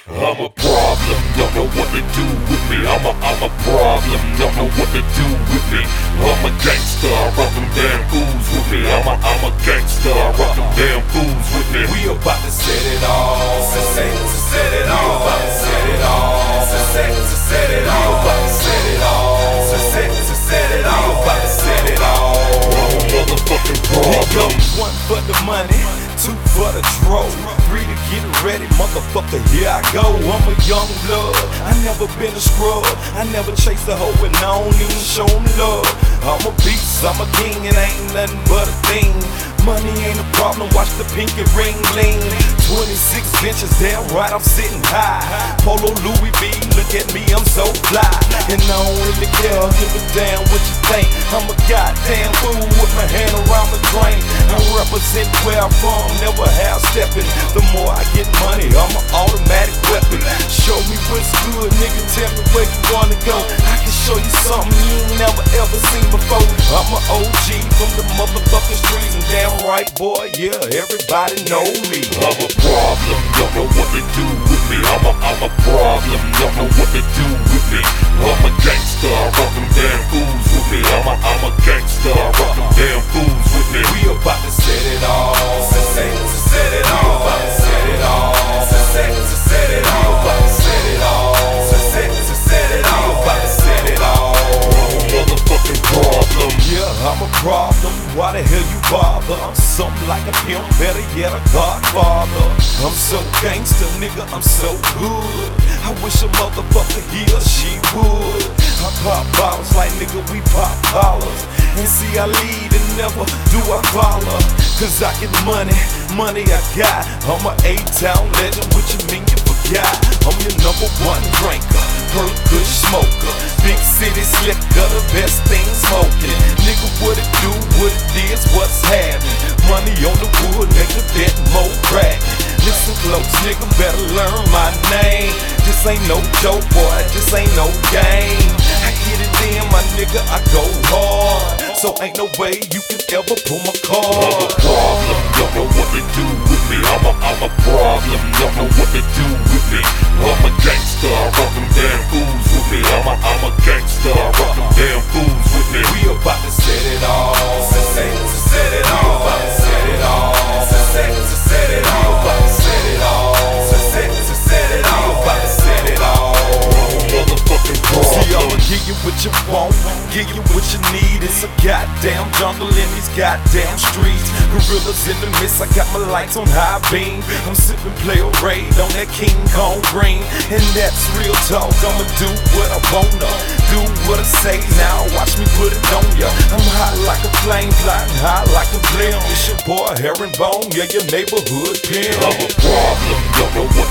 I'm a problem, don't know what to do with me. I'm a problem, don't know what to do with me. I'm a gangster, rock them damn fools with me. I'm a gangster, rock them damn fools with me. We about to set it all. Set it all. We about to set it all. Set it all. We about to set it all. Set it all. We about to set it all. I'm a motherfucking problem. One for the money, two for the troll, three to get ready, motherfucker, here I go. I'm a young blood, I never been a scrub, I never chased a hoe and I don't even show 'em love. I'm a beast, I'm a king, and ain't nothing but a thing. Money ain't a problem, watch the pinky ring bling. 26 inches, damn right, I'm sitting high. Polo Louis V, look at me, I'm so fly. And I don't really care, give a damn what you think. I'm a goddamn fool with my hand around the drain. I represent where I'm from, never half stepping. The more I get money, I'm an automatic weapon. Show me what's good, nigga, tell me where you wanna go. I can show you something you ain't never ever seen before. I'm an OG from the motherfucking streets, and damn right, boy, yeah, everybody know me. I'm a problem, don't know what to do with me. I'm a problem, don't know what to do with me. I'm a gangster, rock them damn fools with me. I'm a gangster, rock them damn fools with me. We about to set it all. Set it all. We about to set it all. Set it all. We about to set it all. Set it all. We about to set it all. I'm a motherfucking problem. Yeah, I'm a problem. Why the hell you bother? I'm something like a pimp, better yet a godfather. I'm so gangster, nigga, I'm so good. I wish a motherfucker he or she would. I pop bottles like nigga, we pop collars. And see, I lead and never do I follow. Cause I get money I got. I'm a A-town legend, what you mean you forgot? I'm your #1 drinker, her good smoker. Big city slicker, the best thing smoking. Nigga, what it do, what it is, what's happening? Money on the wood, make the bet more crack. Listen close, nigga, better learn my name. This ain't no joke, boy, this ain't no game. I get it in, my nigga, I go hard. So ain't no way you can ever pull my I'm a card. problem, don't know what to do with me. I'm a problem, don't know what to do with me. I'm a gangster, rock them damn fools with me. I'm a gangster, rock them damn fools with me. We about to set it all. Set it all. We about to set it all. Set it all. We about to set it all. Set it all. We about to set it all. I'm a motherfucking See, I'ma problem. give you what you want, give you what you need. It's a goddamn jungle in these goddamn streets. Gorillas in the mist, I got my lights on high beam. I'm sipping Player Raid on that King Kong green. And that's real talk, I'ma do what I wanna, do what I say. Now watch me put it on ya. I'm hot like a flame, flying high like a flame. It's your boy Herringbone, yeah, your neighborhood pimp. I'm a problem, don't know what